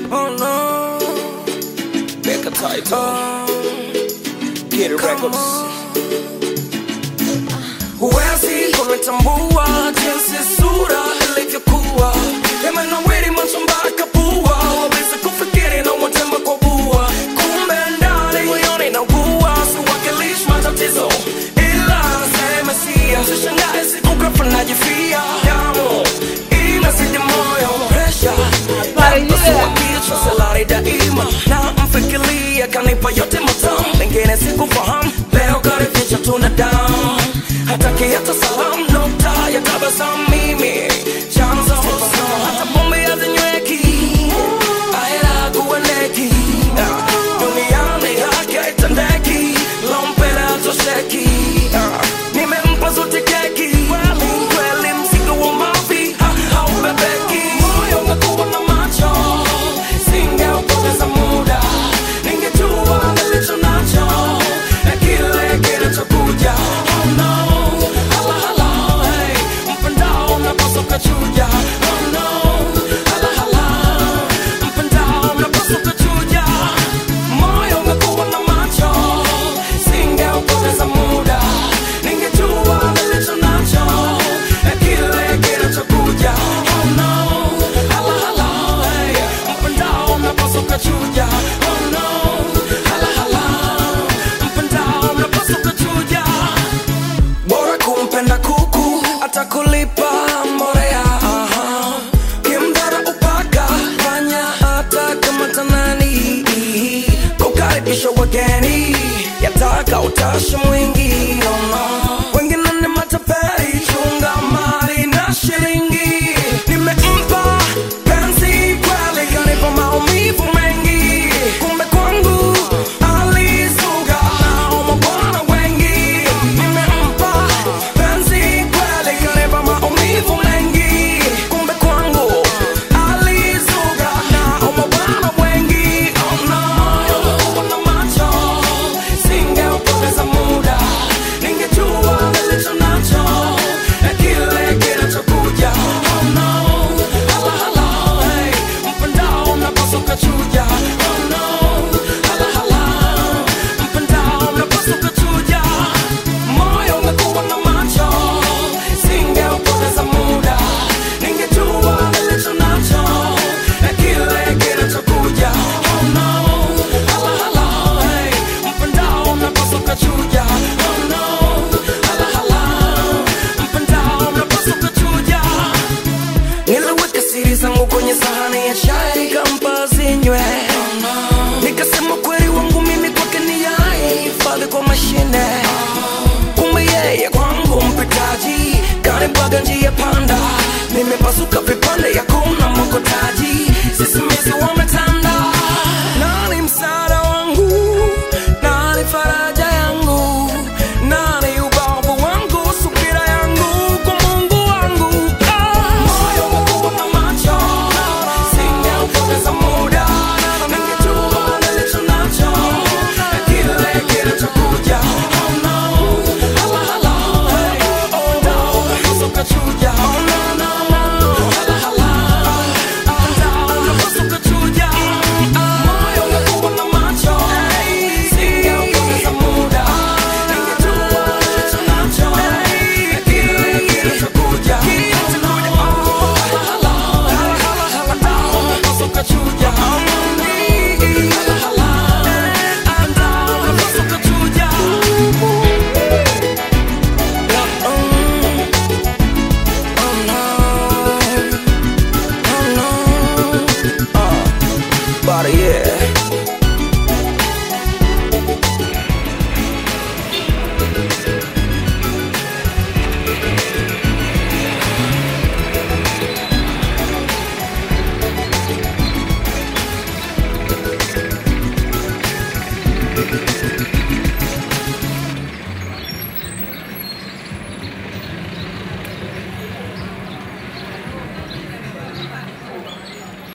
Oh no, Becca title, get it records. Huwezi kunitambua jinsi sura ilivyokuwa, Emmanuel Machambaka pua, waweza kufikiri na watema kwa bua, kumbe ndani moyoni naugua, siwakilishi matatizo ila nasema siya, sishangae siku ghafla najifia, damu inazidi moyo, pressure napasua kichwa salari daima, na mfikiria kanipa yote matamu, mengine sikufahamu, leo karificha tuna damu, hataki hata salamu, nukta ya tabasamu, mimi chanzo hata pombe hazinyweki, ahera kueneki, duniani haki haitendeki, lompele hatosheki, nimempa zote keki, kweli mzigo wa mavi haubebeki, moyo umekuwa na macho, singeupoteza muda, ningejua nilicho nacho na kile kinachokuja. Oh no, hala hala, hey, mpendao unapaswa kuchuja. Oh no, hala hala, mpendao unapaswa kuchuja. Moyo umekuwa na macho, singeupoteza muda, ningejua nilicho nacho na kile kinachokuja. Oh no, hala hala, hey, mpendao unapaswa kuchuja. Oh no, hala hala, mpendao unapaswa kuchuja. Bora kumpenda kuku atakulipa morea, kimdara upaka fanya hata kama tanani, kukaribisha wageni yataka utashi mwingi, wengine ni matapeli, chunga mali na shilingi, nimempa penzi kweli kanipa maumivu mengi, kumbe kwangu alisuga nao mabwana wengi, nimempa penzi kweli kanipa maumivu mengi, kumbe kwangu alisuga nao mabwana wengi. Oh no, umekuwa na macho, singeupoteza muda, ningejua nilicho nacho na kile kinachokuja. Oh no, hala hala, hey, mpendao unapaswa kuchuja. Oh no, hala hala, mpendao unapaswa kuchuja. Moyo umekuwa na macho, singeupoteza muda, ningejua nilicho nacho na kile kinachokuja. Oh no, hala hala, hey, mpendao unapaswa kuchuja. Oh no, hala hala, mpendao unapaswa kuchuja. Niliweka siri zangu kwenye sahani ya chai, nikampa zinywe, nikasema kweli wangu mimi kwake ni yai, hifadhi kwa mashine, kumbe yeye kwangu mpitaji, kanibwaga njia panda, nimepasuka vipande ya kuna mokotaji, sisimizi wametanda. Nani msaada wangu, nani faraja yangu, nani ubavu wangu, subira yangu kwa Mungu wangu. Moyo umekuwa na macho, singeupoteza muda, ningejua nilicho nacho na kile kinachokuja. Oh no, hala hala, hey, mpendao unapaswa kuchuja. Oh no no no, hala hala, mpendao unapaswa kuchuja. Moyo umekuwa na macho, singeupoteza muda, ningejua nilicho nacho na kile kinachokuja. Oh hala hala, mpendao unapaswa kuchuja. Hala hala, mpendao unapaswa kuchuja. But yeah, Thank you.